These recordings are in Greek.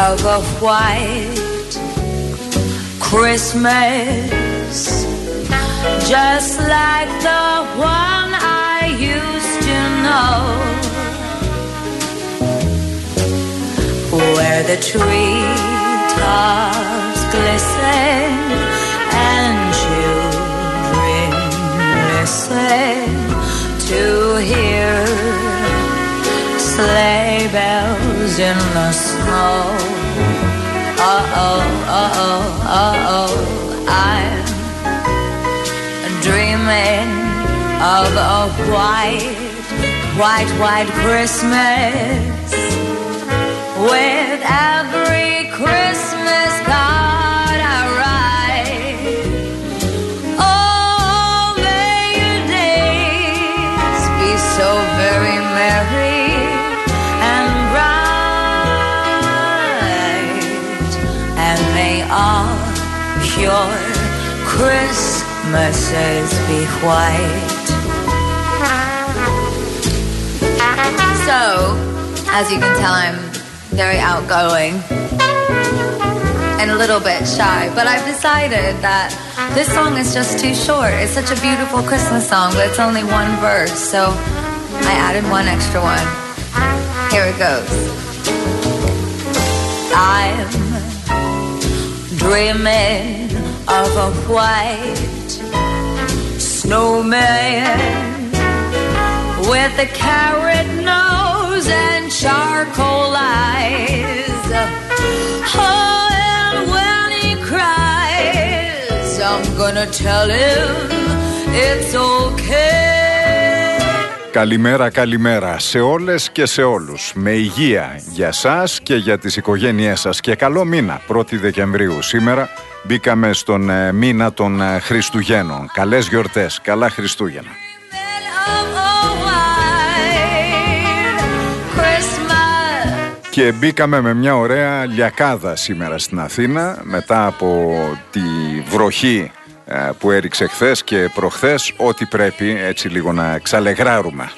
of a white Christmas, just like the one I used to know, where the treetops glisten and children listen to hear sleigh bells in the snow. Uh-oh, uh-oh, uh-oh, I'm dreaming of a white Christmas, with every Christmas card I write. Oh, may your days be so very merry and bright, and may all your Christmases be white. So, as you can tell, I'm very outgoing and a little bit shy, but I've decided that this song is just too short. It's such a beautiful Christmas song, but it's only one verse, so I added one extra one. Here it goes. I'm dreaming of a white snowman with a carrot nose and charcoal eyes. Oh, and when he cries, I'm gonna tell him it's okay. Καλημέρα, καλημέρα σε όλες και σε όλους. Με υγεία για σας και για τις οικογένειές σας. Και καλό μήνα, 1η Δεκεμβρίου. Σήμερα μπήκαμε στον μήνα των Χριστουγέννων. Καλές γιορτές, καλά Χριστούγεννα. Και μπήκαμε με μια ωραία λιακάδα σήμερα στην Αθήνα, μετά από τη βροχή που έριξε χθες και προχθές, ό,τι πρέπει έτσι λίγο να ξαλεγράρουμε.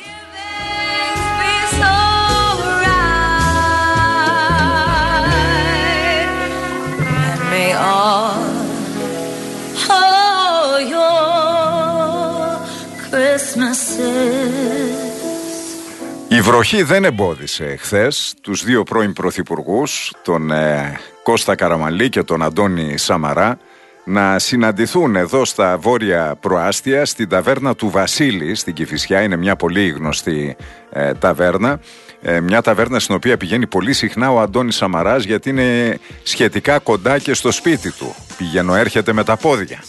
Η βροχή δεν εμπόδισε χθες τους δύο πρώην πρωθυπουργούς, τον Κώστα Καραμανλή και τον Αντώνη Σαμαρά, να συναντηθούν εδώ στα βόρεια προάστια, στην ταβέρνα του Βασίλη στην Κηφισιά. Είναι μια πολύ γνωστή ταβέρνα, μια ταβέρνα στην οποία πηγαίνει πολύ συχνά ο Αντώνης Σαμαράς, γιατί είναι σχετικά κοντά και στο σπίτι του. Πηγαίνω έρχεται με τα πόδια.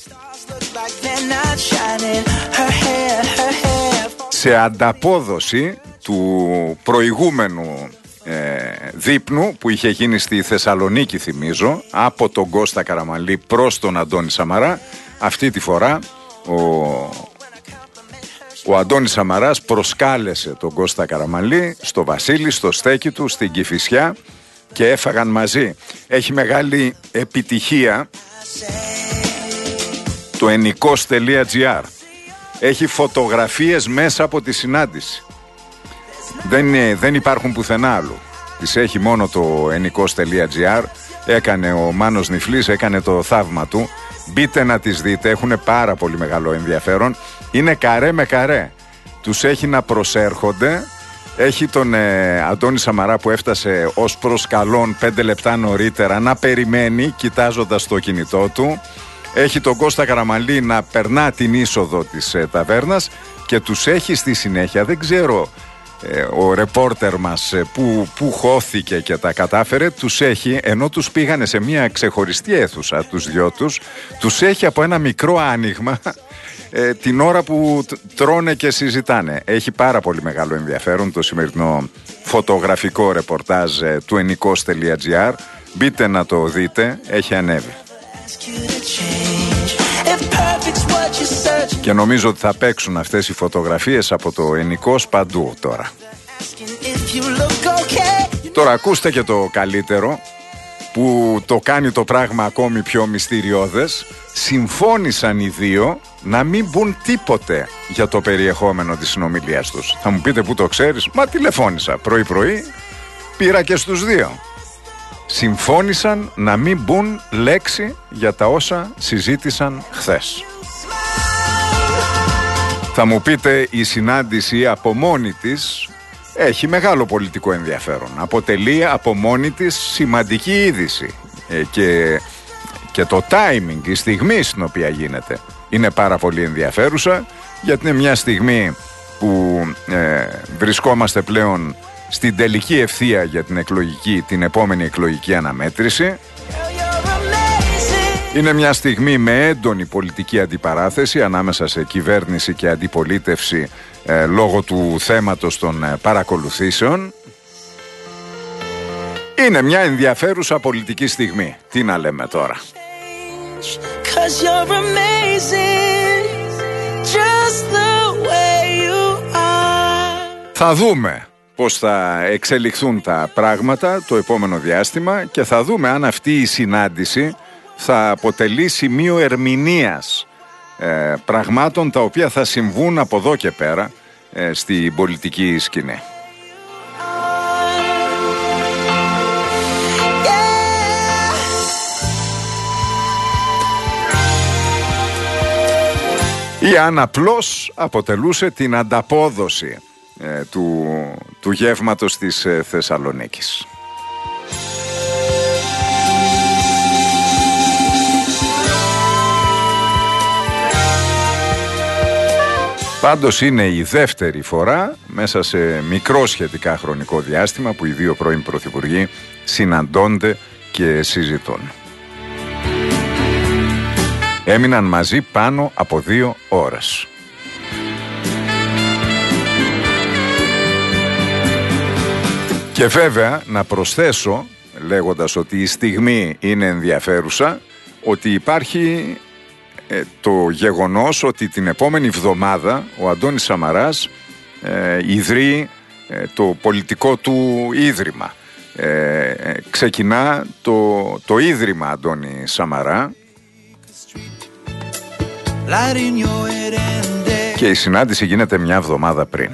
Σε ανταπόδοση του προηγούμενου δείπνου που είχε γίνει στη Θεσσαλονίκη, θυμίζω, από τον Κώστα Καραμανλή προς τον Αντώνη Σαμαρά, αυτή τη φορά ο Αντώνης Σαμαράς προσκάλεσε τον Κώστα Καραμανλή στο Βασίλη, στο στέκι του, στην Κηφισιά, και έφαγαν μαζί. Έχει μεγάλη επιτυχία το ennikos.gr. Έχει φωτογραφίες μέσα από τη συνάντηση. Δεν υπάρχουν πουθενά άλλου. Τις έχει μόνο το ennikos.gr. Έκανε ο Μάνος Νιφλής, έκανε το θαύμα του. Μπείτε να τις δείτε, έχουν πάρα πολύ μεγάλο ενδιαφέρον. Είναι καρέ με καρέ. Τους έχει να προσέρχονται. Έχει τον Αντώνη Σαμαρά που έφτασε ως προσκαλών 5 λεπτά νωρίτερα να περιμένει κοιτάζοντας το κινητό του. Έχει τον Κώστα Καραμανλή να περνά την είσοδο της ταβέρνας και τους έχει στη συνέχεια, δεν ξέρω ο ρεπόρτερ μας που χώθηκε και τα κατάφερε, τους έχει, ενώ τους πήγανε σε μια ξεχωριστή αίθουσα τους δυο τους έχει από ένα μικρό άνοιγμα την ώρα που τρώνε και συζητάνε. Έχει πάρα πολύ μεγάλο ενδιαφέρον το σημερινό φωτογραφικό ρεπορτάζ του ennikos.gr. Μπείτε να το δείτε, έχει ανέβει. Και νομίζω ότι θα παίξουν αυτές οι φωτογραφίες από το Ennikos παντού τώρα. Τώρα ακούστε και το καλύτερο, που το κάνει το πράγμα ακόμη πιο μυστηριώδες. Συμφώνησαν οι δύο να μην πουν τίποτε για το περιεχόμενο της συνομιλίας τους. Θα μου πείτε πού το ξέρεις? Μα τηλεφώνησα πρωί-πρωί, πήρα και στους δύο. συμφώνησαν να μην μπουν λέξη για τα όσα συζήτησαν χθες. Θα μου πείτε, η συνάντηση από μόνη της έχει μεγάλο πολιτικό ενδιαφέρον. Αποτελεί από μόνη της σημαντική είδηση. Και το timing, η στιγμή στην οποία γίνεται, είναι πάρα πολύ ενδιαφέρουσα, γιατί είναι μια στιγμή που βρισκόμαστε πλέον στην τελική ευθεία για την επόμενη εκλογική αναμέτρηση. Είναι μια στιγμή με έντονη πολιτική αντιπαράθεση ανάμεσα σε κυβέρνηση και αντιπολίτευση λόγω του θέματος των παρακολουθήσεων. Είναι μια ενδιαφέρουσα πολιτική στιγμή. Τι να λέμε τώρα. Θα δούμε πώς θα εξελιχθούν τα πράγματα το επόμενο διάστημα και θα δούμε αν αυτή η συνάντηση θα αποτελεί σημείο ερμηνείας πραγμάτων τα οποία θα συμβούν από εδώ και πέρα στην πολιτική σκηνή. Ή αν απλώς αποτελούσε την ανταπόδοση του γεύματος της Θεσσαλονίκης. Πάντως είναι η δεύτερη φορά μέσα σε μικρό σχετικά χρονικό διάστημα που οι δύο πρώην πρωθυπουργοί συναντώνται και συζητούν. Έμειναν μαζί πάνω από 2 ώρες. Και βέβαια να προσθέσω, λέγοντας ότι η στιγμή είναι ενδιαφέρουσα, ότι υπάρχει το γεγονός ότι την επόμενη εβδομάδα ο Αντώνης Σαμαράς ιδρύει το πολιτικό του ίδρυμα. Ξεκινά το ίδρυμα Αντώνη Σαμαρά και η συνάντηση γίνεται μια εβδομάδα πριν.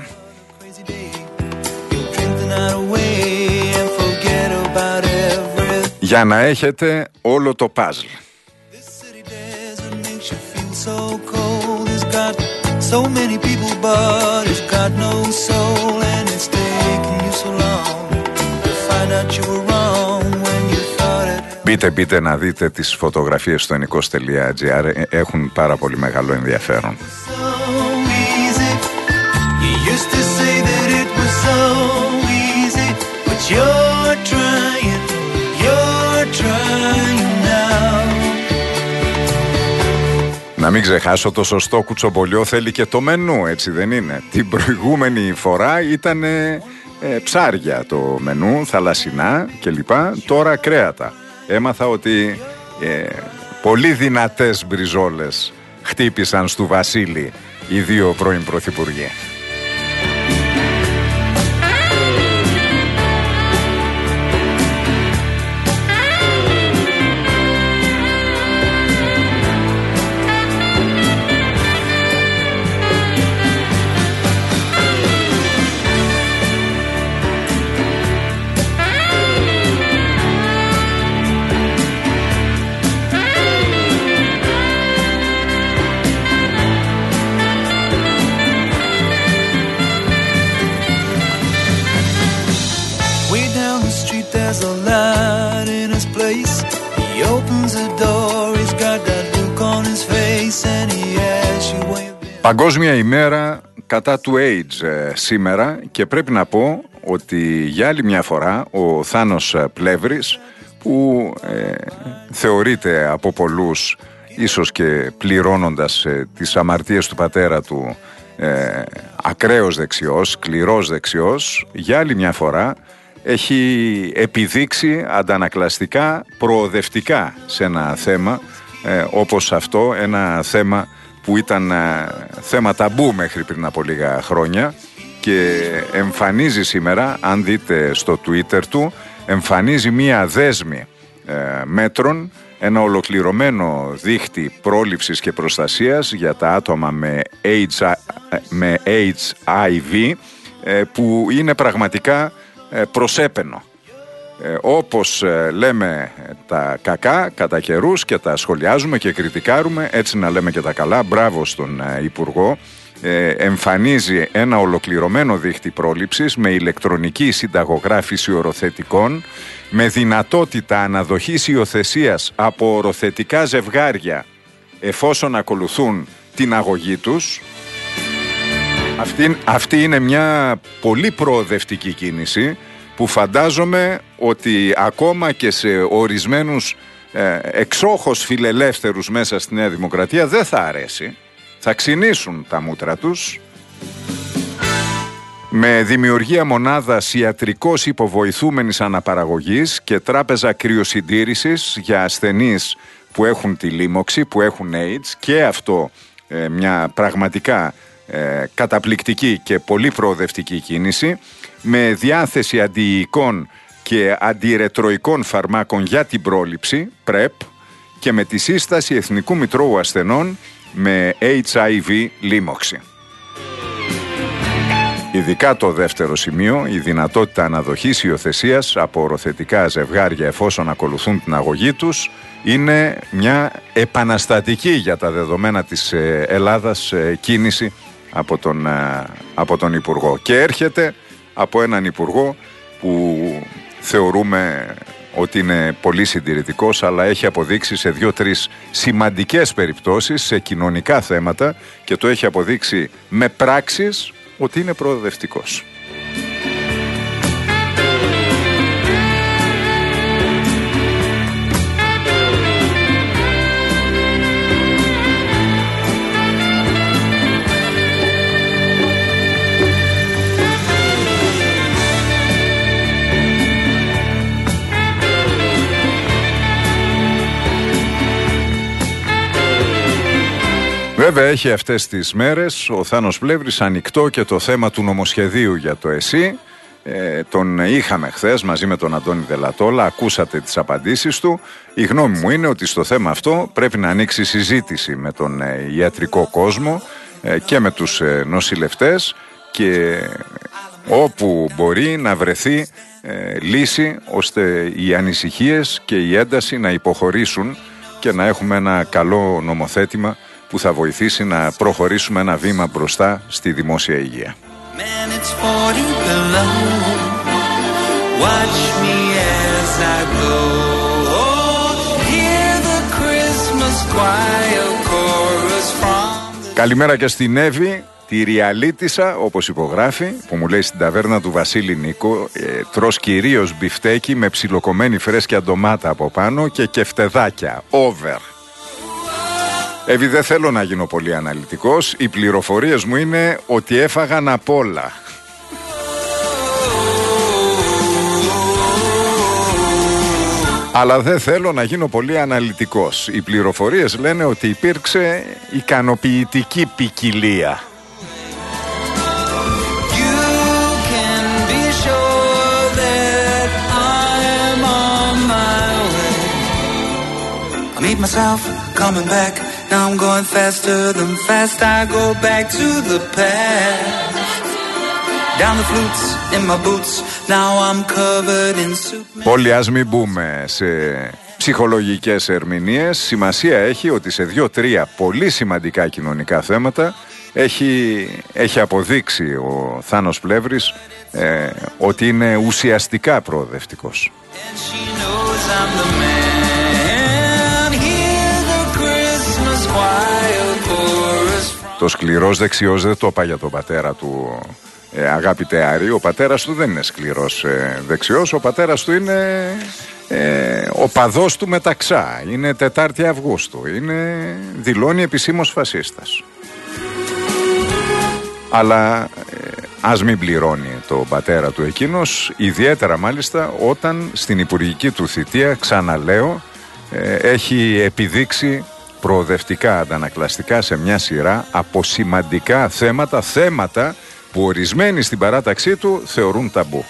Για να έχετε όλο το παζλ. Μπείτε να δείτε τις φωτογραφίες στο enikos.gr, έχουν πάρα πολύ μεγάλο ενδιαφέρον. Να μην ξεχάσω, το σωστό κουτσομπολιό θέλει και το μενού, έτσι δεν είναι? Την προηγούμενη φορά ήταν ψάρια το μενού, θαλασσινά κλπ. Τώρα κρέατα. Έμαθα ότι πολύ δυνατές μπριζόλες χτύπησαν στο Βασίλη οι δύο πρώην πρωθυπουργοί. Παγκόσμια ημέρα κατά του AIDS σήμερα, και πρέπει να πω ότι για άλλη μια φορά ο Θάνος Πλεύρης, που θεωρείται από πολλούς, ίσως και πληρώνοντας τις αμαρτίες του πατέρα του, ακραίος δεξιός, σκληρός δεξιός, για άλλη μια φορά έχει επιδείξει αντανακλαστικά προοδευτικά σε ένα θέμα όπως αυτό, ένα θέμα που ήταν θέμα ταμπού μέχρι πριν από λίγα χρόνια, και εμφανίζει σήμερα, αν δείτε στο Twitter του, εμφανίζει μία δέσμη μέτρων, ένα ολοκληρωμένο δίχτυ πρόληψης και προστασίας για τα άτομα με HIV, που είναι πραγματικά προσέπαινο. όπως λέμε τα κακά κατά καιρούς και τα σχολιάζουμε και κριτικάρουμε, έτσι να λέμε και τα καλά. Μπράβο στον Υπουργό. Εμφανίζει ένα ολοκληρωμένο δίχτυ πρόληψης με ηλεκτρονική συνταγογράφηση οροθετικών, με δυνατότητα αναδοχής υιοθεσίας από οροθετικά ζευγάρια εφόσον ακολουθούν την αγωγή τους. Αυτή είναι μια πολύ προοδευτική κίνηση που φαντάζομαι ότι ακόμα και σε ορισμένους εξόχως φιλελεύθερους μέσα στη Νέα Δημοκρατία δεν θα αρέσει. Θα ξυνήσουν τα μούτρα τους. Με δημιουργία μονάδας ιατρικώς υποβοηθούμενης αναπαραγωγής και τράπεζα κρυοσυντήρησης για ασθενείς που έχουν τη λίμωξη, που έχουν AIDS, και αυτό μια πραγματικά καταπληκτική και πολύ προοδευτική κίνηση, με διάθεση αντιϊικών και αντιρετροϊκών φαρμάκων για την πρόληψη, PrEP, και με τη σύσταση Εθνικού Μητρώου Ασθενών με HIV λίμωξη. Ειδικά το δεύτερο σημείο, η δυνατότητα αναδοχής υιοθεσίας από οροθετικά ζευγάρια εφόσον ακολουθούν την αγωγή τους, είναι μια επαναστατική για τα δεδομένα της Ελλάδας κίνηση από τον Υπουργό. Και έρχεται από έναν Υπουργό που θεωρούμε ότι είναι πολύ συντηρητικός, αλλά έχει αποδείξει σε 2-3 σημαντικές περιπτώσεις, σε κοινωνικά θέματα, και το έχει αποδείξει με πράξεις ότι είναι προοδευτικός. Βέβαια έχει αυτές τις μέρες ο Θάνος Πλεύρης ανοιχτό και το θέμα του νομοσχεδίου για το ΕΣΥ. Τον είχαμε χθες μαζί με τον Αντώνη Δελατόλα, ακούσατε τις απαντήσεις του. Η γνώμη μου είναι ότι στο θέμα αυτό πρέπει να ανοίξει συζήτηση με τον ιατρικό κόσμο και με τους νοσηλευτές, και όπου μπορεί να βρεθεί λύση ώστε οι ανησυχίες και η ένταση να υποχωρήσουν και να έχουμε ένα καλό νομοθέτημα που θα βοηθήσει να προχωρήσουμε ένα βήμα μπροστά στη δημόσια υγεία. Καλημέρα και στην Εύη, τη Ριαλίτισσα, όπως υπογράφει, που μου λέει στην ταβέρνα του Βασίλη Νίκο τρως κυρίως μπιφτέκι με ψιλοκομμένη φρέσκια ντομάτα από πάνω και κεφτεδάκια. Over. Εύη, δεν θέλω να γίνω πολύ αναλυτικός. Οι πληροφορίες μου είναι ότι έφαγαν απ' όλα. Αλλά δεν θέλω να γίνω πολύ αναλυτικός. Οι πληροφορίες λένε ότι υπήρξε ικανοποιητική ποικιλία. Meet myself coming back. Now I'm going faster than fast. I go back to the past. Down the flutes in my boots. Now I'm covered in soup. Όλοι ας μην μπούμε σε ψυχολογικές ερμηνείες. Σημασία έχει ότι σε 2-3 πολύ σημαντικά κοινωνικά θέματα έχει αποδείξει ο Θάνος Πλεύρης ότι είναι ουσιαστικά προοδευτικός. Το σκληρός δεξιός δεν το είπα για τον πατέρα του, αγάπητε Άρη. Ο πατέρας του δεν είναι σκληρός δεξιός. Ο πατέρας του είναι ο παδός του Μεταξά. Είναι 4η Αυγούστου. Δηλώνει επισήμως φασίστας. Αλλά ας μην πληρώνει τον πατέρα του εκείνος, ιδιαίτερα μάλιστα όταν στην υπουργική του θητεία, ξαναλέω, έχει επιδείξει προοδευτικά αντανακλαστικά σε μια σειρά από σημαντικά θέματα που ορισμένοι στην παράταξή του θεωρούν ταμπού.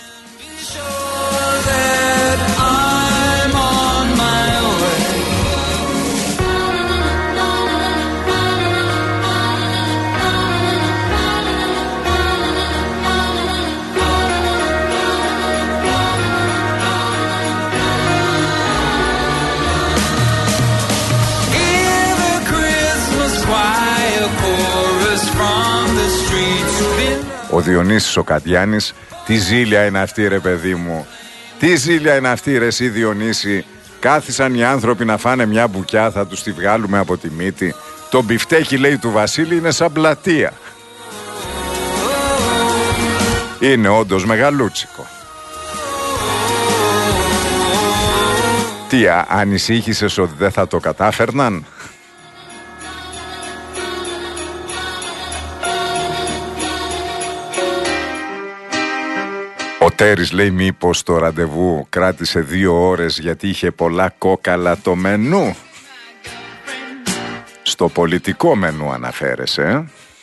Ο Διονύσης ο Καντιάνης. Τι ζήλια είναι αυτή ρε παιδί μου. Τι ζήλια είναι αυτή ρε εσύ Διονύση. Κάθισαν οι άνθρωποι να φάνε μια μπουκιά, θα τους τη βγάλουμε από τη μύτη. Το μπιφτέκι λέει του Βασίλη είναι σαν πλατεία. Είναι όντως μεγαλούτσικο. Τι ανησύχησες ότι δεν θα το κατάφερναν? Ο Τέρης λέει μήπως το ραντεβού κράτησε 2 ώρες γιατί είχε πολλά κόκαλα το μενού. Στο πολιτικό μενού αναφέρεσαι.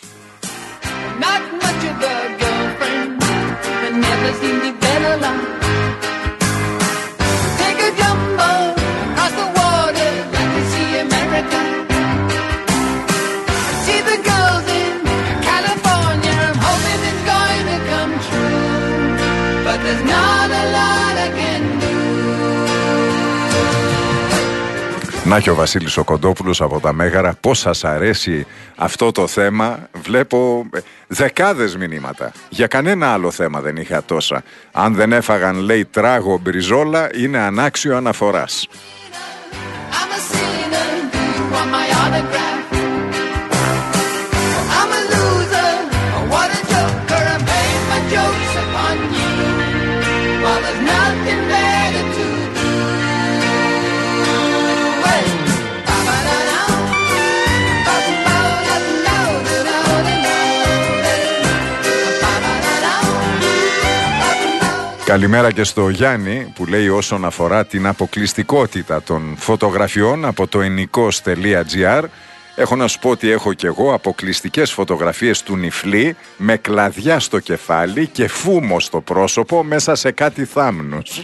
Να και ο Βασίλης ο Κοντόπουλος από τα Μέγαρα. Πώς σας αρέσει αυτό το θέμα? Βλέπω δεκάδες μηνύματα. Για κανένα άλλο θέμα δεν είχα τόσα. Αν δεν έφαγαν, λέει, τράγο μπριζόλα, είναι ανάξιο αναφοράς. Καλημέρα και στο Γιάννη που λέει όσον αφορά την αποκλειστικότητα των φωτογραφιών από το enikos.gr. Έχω να σου πω ότι έχω κι εγώ αποκλειστικές φωτογραφίες του Νιφλή με κλαδιά στο κεφάλι και φούμο στο πρόσωπο μέσα σε κάτι θάμνους.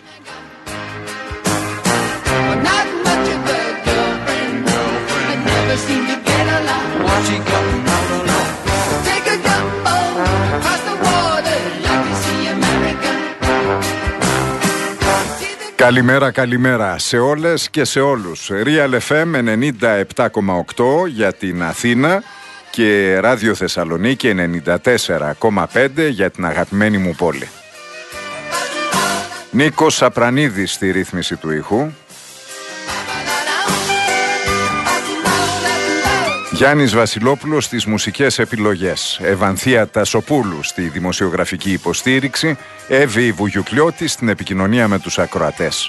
Καλημέρα σε όλες και σε όλους. Real FM 97,8 για την Αθήνα και Ράδιο Θεσσαλονίκη 94,5 για την αγαπημένη μου πόλη. Νίκος Σαπρανίδης στη ρύθμιση του ήχου. Γιάννης Βασιλόπουλος στις μουσικές επιλογές. Ευανθία Τασοπούλου στη δημοσιογραφική υποστήριξη. Εύη Βουγιουκλιώτη στην επικοινωνία με τους ακροατές.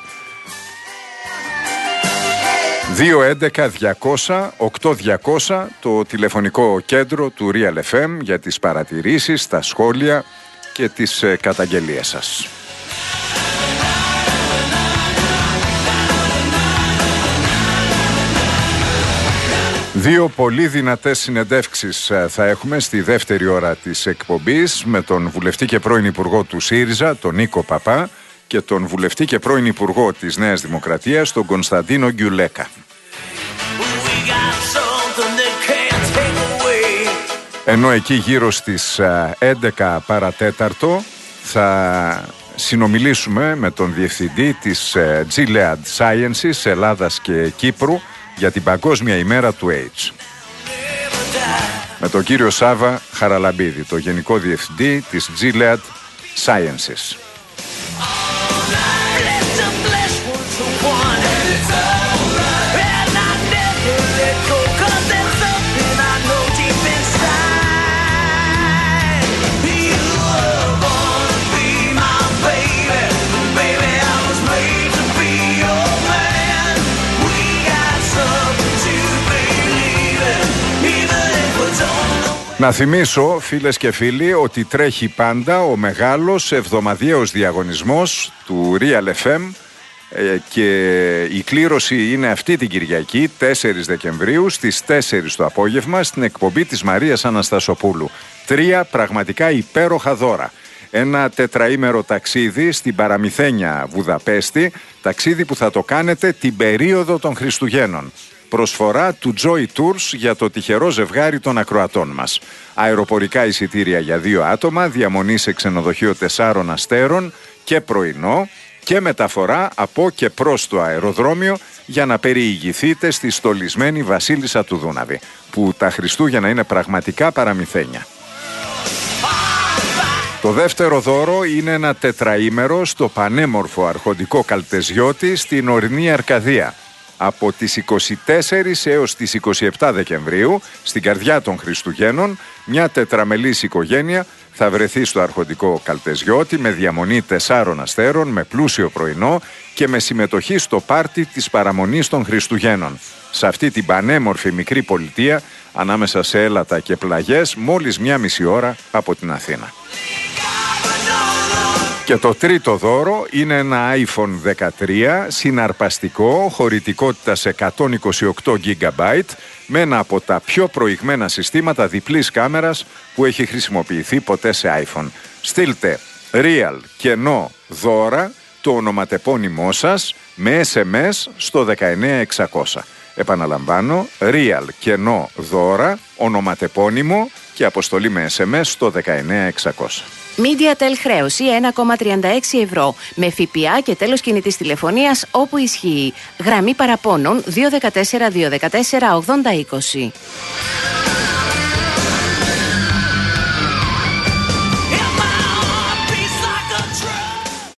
211-200-8200 το τηλεφωνικό κέντρο του Real FM για τις παρατηρήσεις, τα σχόλια και τις καταγγελίες σας. Δύο πολύ δυνατές συνεντεύξεις θα έχουμε στη δεύτερη ώρα της εκπομπής με τον βουλευτή και πρώην υπουργό του ΣΥΡΙΖΑ, τον Νίκο Παπά, και τον βουλευτή και πρώην υπουργό της Νέας Δημοκρατίας, τον Κωνσταντίνο Γκιουλέκα. Ενώ εκεί γύρω στις 11 παρατέταρτο θα συνομιλήσουμε με τον διευθυντή της Gilead Sciences Ελλάδας και Κύπρου για την Παγκόσμια ημέρα του AIDS. Με τον κύριο Σάβα Χαραλαμπίδη, το Γενικό Διευθυντή της Gilead Sciences. Να θυμίσω, φίλες και φίλοι, ότι τρέχει πάντα ο μεγάλος εβδομαδιαίος διαγωνισμός του Real FM και η κλήρωση είναι αυτή την Κυριακή, 4 Δεκεμβρίου, στις 4 το απόγευμα, στην εκπομπή της Μαρίας Αναστασοπούλου. 3 πραγματικά υπέροχα δώρα. Ένα τετραήμερο ταξίδι στην παραμυθένια Βουδαπέστη, ταξίδι που θα το κάνετε την περίοδο των Χριστουγέννων. Προσφορά του Joy Tours για το τυχερό ζευγάρι των ακροατών μας. Αεροπορικά εισιτήρια για 2 άτομα, διαμονή σε ξενοδοχείο 4 αστέρων και πρωινό και μεταφορά από και προς το αεροδρόμιο για να περιηγηθείτε στη στολισμένη Βασίλισσα του Δούναβη, που τα Χριστούγεννα είναι πραγματικά παραμυθένια. Το δεύτερο δώρο είναι ένα τετραήμερο στο πανέμορφο αρχοντικό Καλτεζιώτη στην ορεινή Αρκαδία. Από τις 24 έως τις 27 Δεκεμβρίου, στην καρδιά των Χριστουγέννων, μια τετραμελής οικογένεια θα βρεθεί στο αρχοντικό Καλτεζιώτη με διαμονή 4 αστέρων, με πλούσιο πρωινό και με συμμετοχή στο πάρτι της παραμονής των Χριστουγέννων. Σε αυτή την πανέμορφη μικρή πολιτεία, ανάμεσα σε έλατα και πλαγιές, μόλις 1,5 ώρα από την Αθήνα. Και το τρίτο δώρο είναι ένα iPhone 13 συναρπαστικό, χωρητικότητας 128 GB, με ένα από τα πιο προηγμένα συστήματα διπλής κάμερας που έχει χρησιμοποιηθεί ποτέ σε iPhone. Στείλτε real κενό δώρα το ονοματεπώνυμό σας με SMS στο 19600. Επαναλαμβάνω, real κενό δώρα, ονοματεπώνυμο και αποστολή με SMS στο 19600. MediaTel χρέωση 1,36 ευρώ με ΦΠΑ και τέλος κινητής τηλεφωνίας όπου ισχύει. Γραμμή παραπώνων 214 214 8020.